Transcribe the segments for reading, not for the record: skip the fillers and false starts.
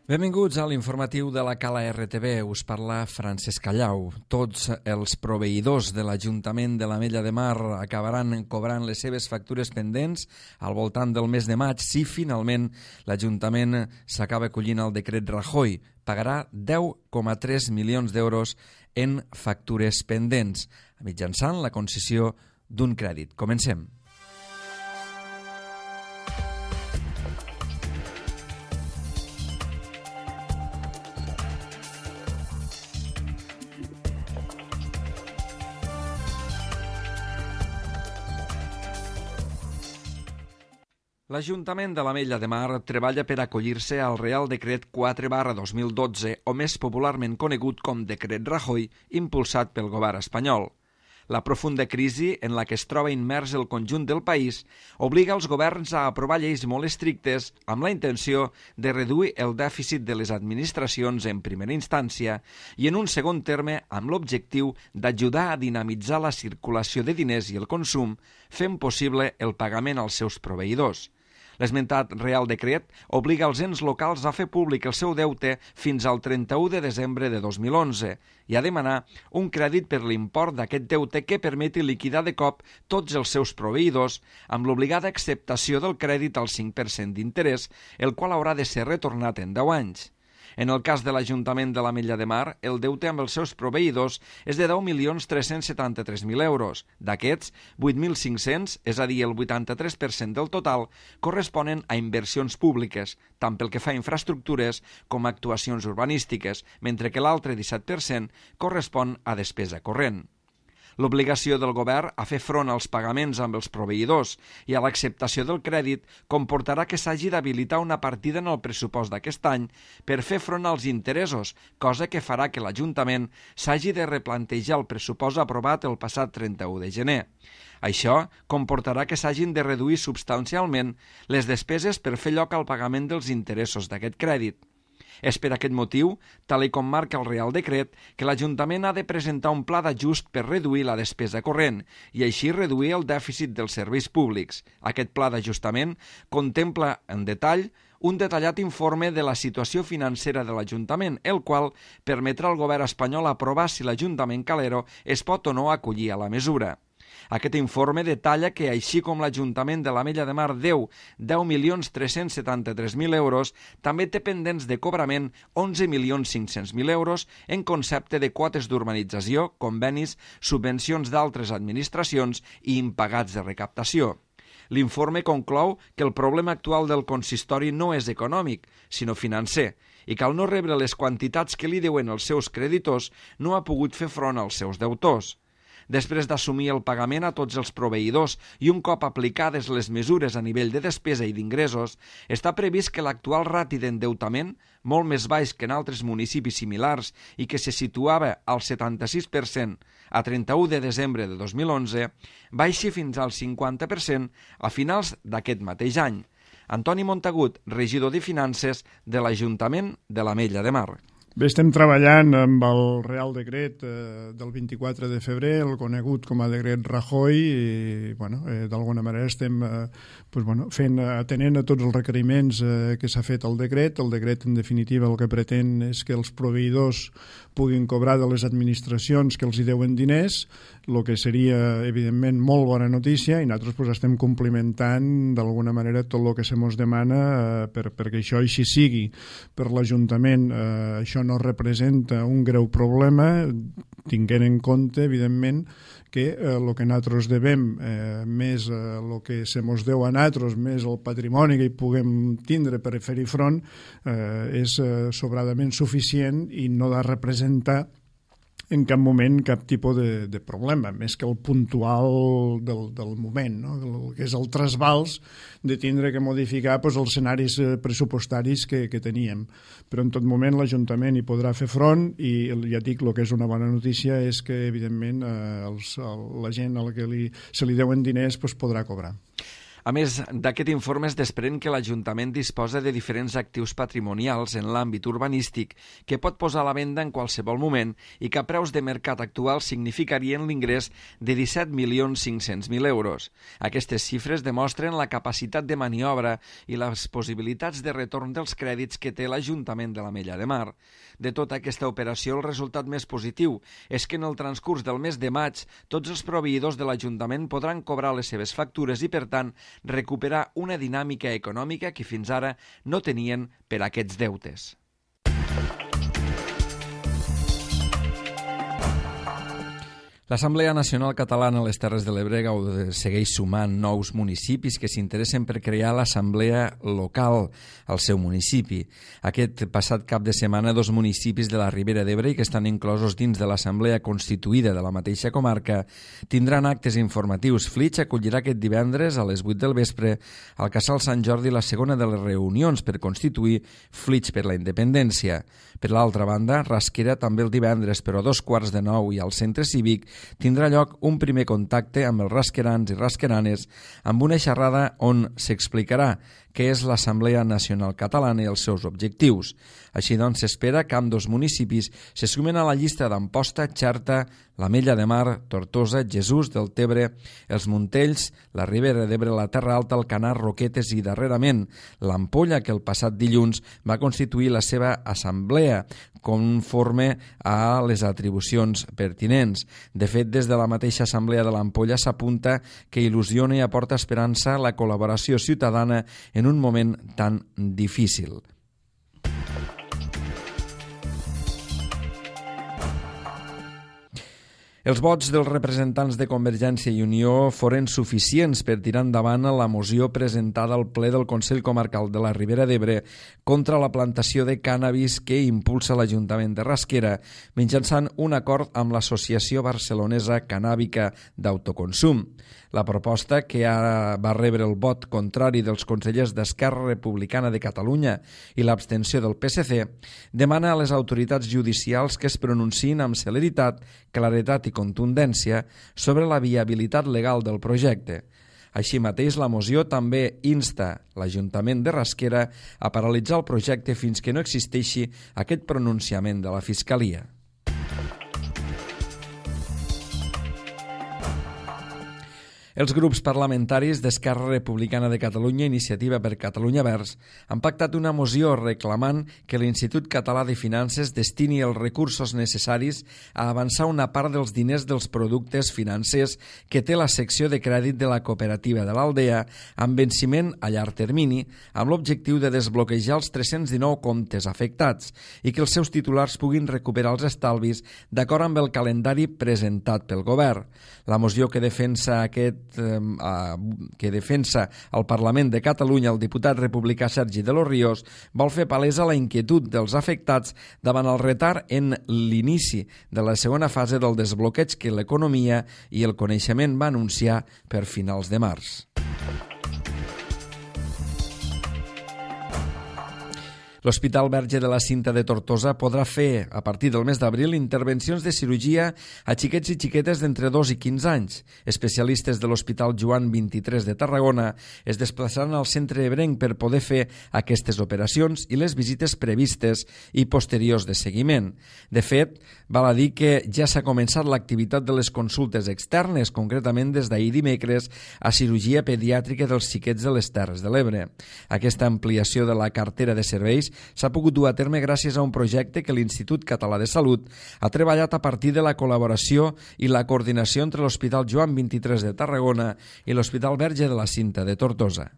Benvinguts a l'informatiu de la Cala RTV. Us parla Francesc Callau. Tots els proveïdors de l'Ajuntament de l'Ametlla de Mar acabaran cobrant les seves factures pendents al voltant del mes de maig si finalment l'Ajuntament s'acaba acollint al decret Rajoy. Pagarà 10,3 milions d'euros en factures pendents, mitjançant la concessió d'un crèdit. Comencem. L'Ajuntament de l'Ametlla de Mar treballa per acollir-se al Real Decret 4/2012, o més popularment conegut com Decret Rajoy, impulsat pel govern espanyol. La profunda crisi en la que es troba immers el conjunt del país obliga els governs a aprovar lleis molt estrictes amb la intenció de reduir el dèficit de les administracions en primera instància i en un segon terme amb l'objectiu d'ajudar a dinamitzar la circulació de diners i el consum, fent possible el pagament als seus proveïdors. L'esmentat Real Decret obliga els ens locals a fer públic el seu deute fins al 31 de desembre de 2011 i a demanar un crèdit per l'import d'aquest deute que permeti liquidar de cop tots els seus proveïdors amb l'obligada acceptació del crèdit al 5% d'interès, el qual haurà de ser retornat en 10 anys. En el cas de l'Ajuntament de l'Ametlla de Mar, el deute amb els seus proveïdors és de 10.373.000 euros. D'aquests, 8.500, és a dir, el 83% del total, corresponen a inversions públiques, tant pel que fa a infraestructures com a actuacions urbanístiques, mentre que l'altre 17% correspon a despesa corrent. L'obligació del govern a fer front als pagaments amb els proveïdors i a l'acceptació del crèdit comportarà que s'hagi d'habilitar una partida en el pressupost d'aquest any per fer front als interessos, cosa que farà que l'Ajuntament s'hagi de replantejar el pressupost aprovat el passat 31 de gener. Això comportarà que s'hagin de reduir substancialment les despeses per fer lloc al pagament dels interessos d'aquest crèdit. És per aquest motiu, tal com marca el Real Decret, que l'Ajuntament ha de presentar un pla d'ajust per reduir la despesa corrent i així reduir el dèficit dels serveis públics. Aquest pla d'ajustament contempla en detall un detallat informe de la situació financera de l'Ajuntament, el qual permetrà al govern espanyol aprovar si l'Ajuntament calero es pot o no acollir a la mesura. Aquest informe detalla que, així com l'Ajuntament de l'Ametlla de Mar deu 10.373.000 euros, també té pendents de cobrament 11.500.000 euros en concepte de quotes d'urbanització, convenis, subvencions d'altres administracions i impagats de recaptació. L'informe conclou que el problema actual del consistori no és econòmic, sinó financer, i que al no rebre les quantitats que li deuen els seus creditors no ha pogut fer front als seus deutors. Després d'assumir el pagament a tots els proveïdors i un cop aplicades les mesures a nivell de despesa i d'ingressos, està previst que l'actual rati d'endeutament, molt més baix que en altres municipis similars i que se situava al 76% a 31 de desembre de 2011, baixi fins al 50% a finals d'aquest mateix any. Antoni Montagut, regidor de Finances de l'Ajuntament de l'Ametlla de Mar. Bé, estem treballant amb el Real Decret del 24 de febrer, el conegut com a Decret Rajoy, i d'alguna manera estem atenent a tots els requeriments que s'ha fet al decret. El decret, en definitiva, el que pretén és que els proveïdors puguin cobrar de les administracions que els hi deuen diners, el que seria, evidentment, molt bona notícia, i nosaltres estem complimentant d'alguna manera tot el que se mos demana perquè això així sigui. Per l'Ajuntament això no representa un greu problema, tinguent en compte, evidentment, que el que nosaltres devem, més el que se mos deu a nosaltres, més el patrimoni que hi puguem tindre per fer-hi front, és sobradament suficient i no ha de representar en cap moment cap tipus de problema, més que el puntual del moment, no? El que és el trasbals de tindre que modificar els escenaris pressupostaris que teníem. Però en tot moment l'Ajuntament hi podrà fer front i ja dic, el que és una bona notícia és que, evidentment, la gent a la que se li deuen diners podrà cobrar. A més, d'aquest informe es desprèn que l'Ajuntament disposa de diferents actius patrimonials en l'àmbit urbanístic que pot posar a la venda en qualsevol moment i que a preus de mercat actual significarien l'ingrés de 17.500.000 euros. Aquestes xifres demostren la capacitat de maniobra i les possibilitats de retorn dels crèdits que té l'Ajuntament de l'Ametlla de Mar. De tota aquesta operació, el resultat més positiu és que en el transcurs del mes de maig tots els proveïdors de l'Ajuntament podran cobrar les seves factures i, per tant, recuperar una dinàmica econòmica que fins ara no tenien per aquests deutes. L'Assemblea Nacional Catalana a les Terres de l'Ebre segueix sumant nous municipis que s'interessen per crear l'assemblea local al seu municipi. Aquest passat cap de setmana, 2 municipis de la Ribera d'Ebre, que estan inclosos dins de l'assemblea constituïda de la mateixa comarca, tindran actes informatius. Flix acollirà aquest divendres a les 8 del vespre al Casal Sant Jordi la segona de les reunions per constituir Flix per la Independència. Per l'altra banda, Rasquera també el divendres, però a 8:45 i al Centre Cívic, tindrà lloc un primer contacte amb els rasquerans i rasqueranes amb una xerrada on s'explicarà què és l'Assemblea Nacional Catalana i els seus objectius. Així doncs, s'espera que ambdós municipis se sumen a la llista d'Amposta, Xerta, l'Ametlla de Mar, Tortosa, Jesús del Tebre, els Montells, la Ribera d'Ebre, la Terra Alta, el Canar, Roquetes i, darrerament, l'Ampolla, que el passat dilluns va constituir la seva assemblea conforme a les atribucions pertinents. De fet, des de la mateixa assemblea de l'Ampolla s'apunta que il·lusiona i aporta esperança la col·laboració ciutadana en un moment tan difícil. Els vots dels representants de Convergència i Unió foren suficients per tirar endavant la moció presentada al ple del Consell Comarcal de la Ribera d'Ebre contra la plantació de cànnabis que impulsa l'Ajuntament de Rasquera mitjançant un acord amb l'Associació Barcelonesa Cannàbica d'Autoconsum. La proposta, que ara va rebre el vot contrari dels consellers d'Esquerra Republicana de Catalunya i l'abstenció del PSC, demana a les autoritats judicials que es pronunciïn amb celeritat, claretat i contundència sobre la viabilitat legal del projecte. Així mateix, la moció també insta l'Ajuntament de Rasquera a paralitzar el projecte fins que no existeixi aquest pronunciament de la Fiscalia. Els grups parlamentaris d'Esquerra Republicana de Catalunya i Iniciativa per Catalunya Verds han pactat una moció reclamant que l'Institut Català de Finances destini els recursos necessaris a avançar una part dels diners dels productes financers que té la secció de crèdit de la cooperativa de l'Aldea amb venciment a llarg termini, amb l'objectiu de desbloquejar els 319 comptes afectats i que els seus titulars puguin recuperar els estalvis d'acord amb el calendari presentat pel govern. La moció que defensa al Parlament de Catalunya el diputat republicà Sergi de los Ríos vol fer palesa la inquietud dels afectats davant el retard en l'inici de la segona fase del desbloqueig que l'economia i el coneixement va anunciar per finals de març. L'Hospital Verge de la Cinta de Tortosa podrà fer, a partir del mes d'abril, intervencions de cirurgia a xiquets i xiquetes d'entre 2 i 15 anys. Especialistes de l'Hospital Joan 23 de Tarragona es desplaçaran al centre ebrenc per poder fer aquestes operacions i les visites previstes i posteriors de seguiment. De fet, val a dir que ja s'ha començat l'activitat de les consultes externes, concretament des d'ahir dimecres, a cirurgia pediàtrica dels xiquets de les Terres de l'Ebre. Aquesta ampliació de la cartera de serveis s'ha pogut dur a terme gràcies a un projecte que l'Institut Català de Salut ha treballat a partir de la col·laboració i la coordinació entre l'Hospital Joan 23 de Tarragona i l'Hospital Verge de la Cinta de Tortosa.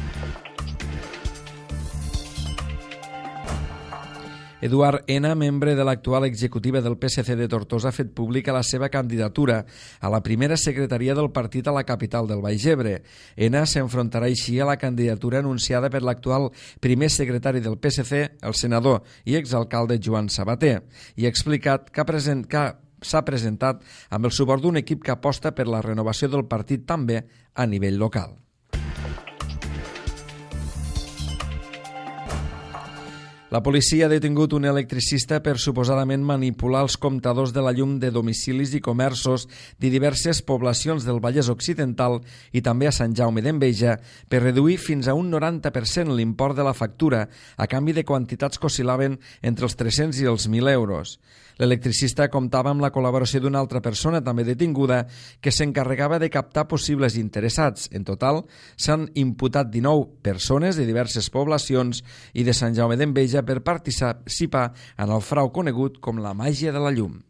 Eduard Ena, membre de l'actual executiva del PSC de Tortosa, ha fet pública la seva candidatura a la primera secretaria del partit a la capital del Baix Ebre. Ena s'enfrontarà així a la candidatura anunciada per l'actual primer secretari del PSC, el senador i exalcalde Joan Sabater, i ha explicat que s'ha presentat amb el suport d'un equip que aposta per la renovació del partit també a nivell local. La policia ha detingut un electricista per suposadament manipular els comptadors de la llum de domicilis i comerços de diverses poblacions del Vallès Occidental i també a Sant Jaume d'Enveja per reduir fins a un 90% l'import de la factura a canvi de quantitats que oscil·laven entre els 300 i els 1.000 euros. L'electricista comptava amb la col·laboració d'una altra persona també detinguda que s'encarregava de captar possibles interessats. En total, s'han imputat 19 persones de diverses poblacions i de Sant Jaume d'Enveja per participar en el frau conegut com la màgia de la llum.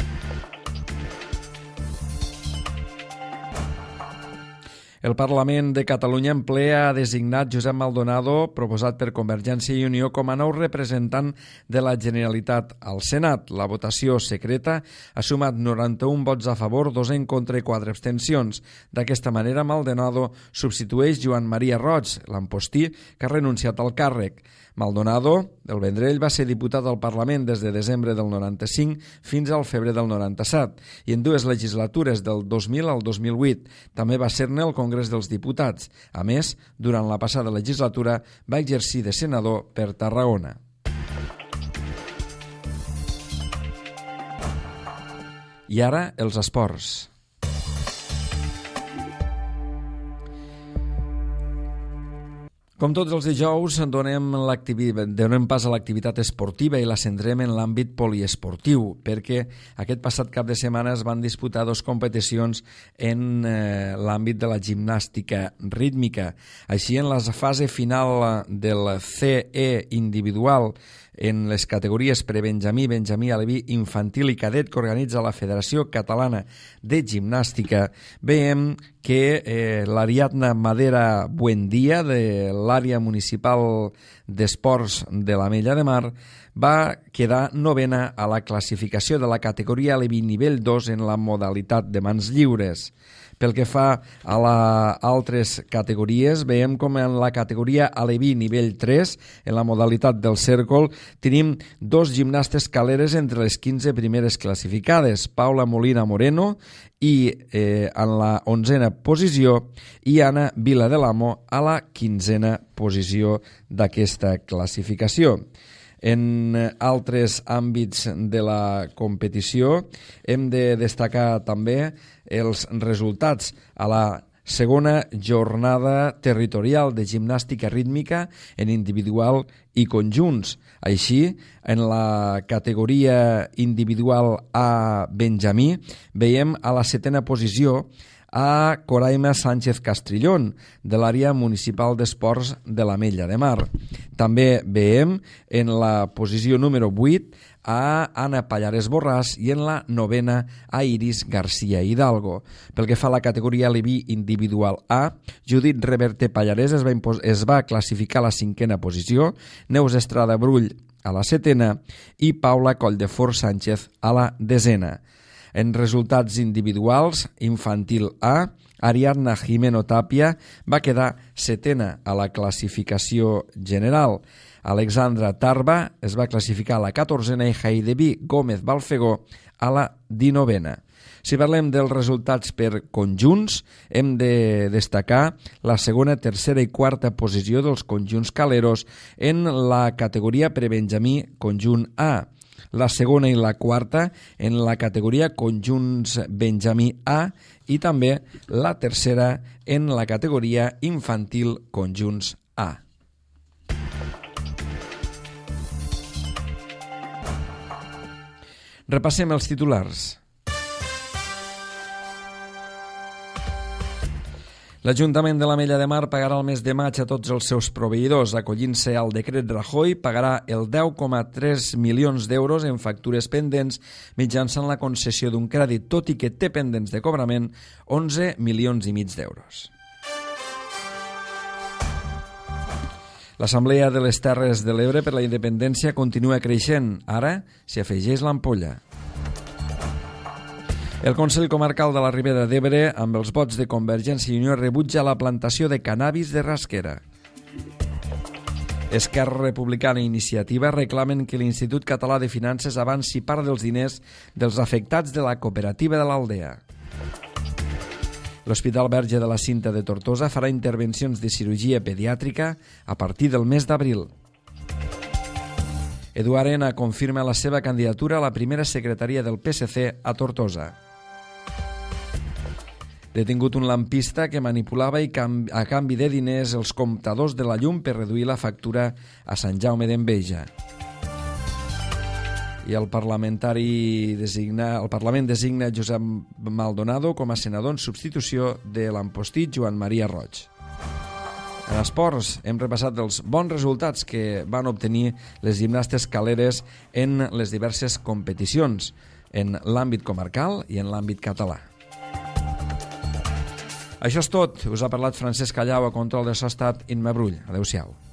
El Parlament de Catalunya en ple ha designat Josep Maldonado, proposat per Convergència i Unió, com a nou representant de la Generalitat al Senat. La votació secreta ha sumat 91 vots a favor, 2 en contra i 4 abstencions. D'aquesta manera, Maldonado substitueix Joan Maria Roig, l'ampostí, que ha renunciat al càrrec. Maldonado, del Vendrell, va ser diputat al Parlament des de desembre del 95 fins al febrer del 97 i en 2 legislatures, del 2000 al 2008. També va ser-ne al Congrés dels Diputats. A més, durant la passada legislatura va exercir de senador per Tarragona. I ara, els esports. Com tots els dijous, donem pas a l'activitat esportiva i la centrem en l'àmbit poliesportiu, perquè aquest passat cap de setmana es van disputar 2 competicions en l'àmbit de la gimnàstica rítmica. Així, en la fase final del CE individual, en les categories prebenjamí, benjamí, aleví, infantil i cadet que organitza la Federació Catalana de Gimnàstica, veiem que l'Ariadna Madera Buendia, de l'àrea municipal d'esports de l'Ametlla de Mar, va quedar 9a a la classificació de la categoria aleví nivell 2 en la modalitat de mans lliures. Pel que fa a altres categories, veiem com en la categoria aleví nivell 3, en la modalitat del cèrcol, tenim 2 gimnastes caleres entre les 15 primeres classificades, Paula Molina Moreno i en la 11a posició i Anna Viladelamo a la 15a posició d'aquesta classificació. En altres àmbits de la competició hem de destacar també els resultats a la segona jornada territorial de gimnàstica rítmica en individual i conjunts. Així, en la categoria individual A benjamí, veiem a la 7a posició a Coraima Sánchez Castrillón, de l'àrea municipal d'esports de l'Ametlla de Mar. També veiem en la posició número 8 a Anna Pallares Borràs i en la 9a a Iris García Hidalgo. Pel que fa a la categoria aleví individual A, Judit Reverte Pallares es va classificar a la 5a posició, Neus Estrada Brull a la 7a i Paula Colldefort Sánchez a la 10a. En resultats individuals, infantil A, Ariadna Jimeno Tapia va quedar 7a a la classificació general. Alexandra Tarba es va classificar a la 14a i Heidevi Gómez Balfegó a la 19a. Si parlem dels resultats per conjunts, hem de destacar la segona, tercera i quarta posició dels conjunts caleros en la categoria prebenjamí conjunt A, la segona i la quarta en la categoria conjunts benjamí A i també la tercera en la categoria infantil conjunts A. Repassem els titulars. L'Ajuntament de l'Ametlla de Mar pagarà el mes de maig a tots els seus proveïdors. Acollint-se al decret Rajoy, pagarà el 10,3 milions d'euros en factures pendents mitjançant la concessió d'un crèdit, tot i que té pendents de cobrament 11 milions i mig d'euros. L'Assemblea de les Terres de l'Ebre per la Independència continua creixent. Ara s'hi afegeix l'Ampolla. El Consell Comarcal de la Ribera d'Ebre, amb els vots de Convergència i Unió, rebutja la plantació de cannabis de rasquera. Esquerra Republicana i Iniciativa reclamen que l'Institut Català de Finances avanci part dels diners dels afectats de la cooperativa de l'Aldea. L'Hospital Verge de la Cinta de Tortosa farà intervencions de cirurgia pediàtrica a partir del mes d'abril. Edu Arena confirma la seva candidatura a la primera secretaria del PSC a Tortosa. Detingut un lampista que manipulava a canvi de diners els comptadors de la llum per reduir la factura a Sant Jaume d'Enveja. I el Parlament designa Josep Maldonado com a senador en substitució de l'ampostit Joan Maria Roig. En esports hem repassat els bons resultats que van obtenir les gimnastes caleres en les diverses competicions, en l'àmbit comarcal i en l'àmbit català. Això és tot. Us ha parlat Francesc Callau, a control de so ha estat Imma Brull. Adéu-siau.